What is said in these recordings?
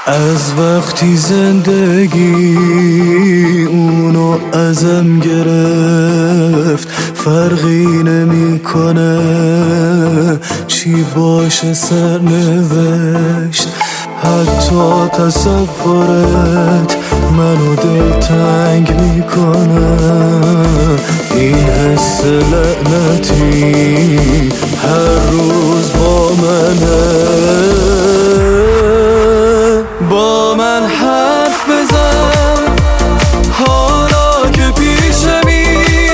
از وقتی زندگی اونو ازم گرفت فرقی نمیکنه چی باشه سرنوشت. حتی تصورت منو دلتنگ میکنه. این حس لعنتی هر روز با منه. با من حرف بزن حالا که پیشمی،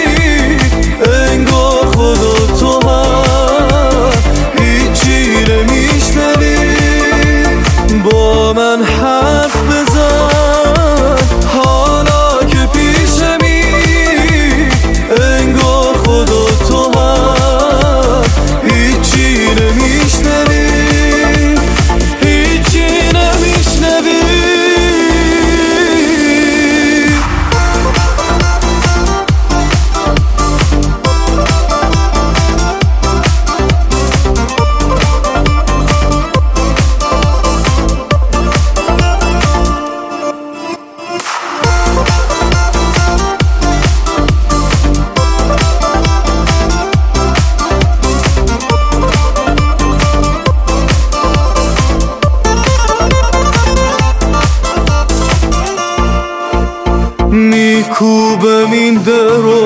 انگار خدا تو هم هیچی نمیشنوی. با من حرف بزن حالا که پیشمی، انگار خدا تو هم هیچی نمیشنوی. میکوبم این درو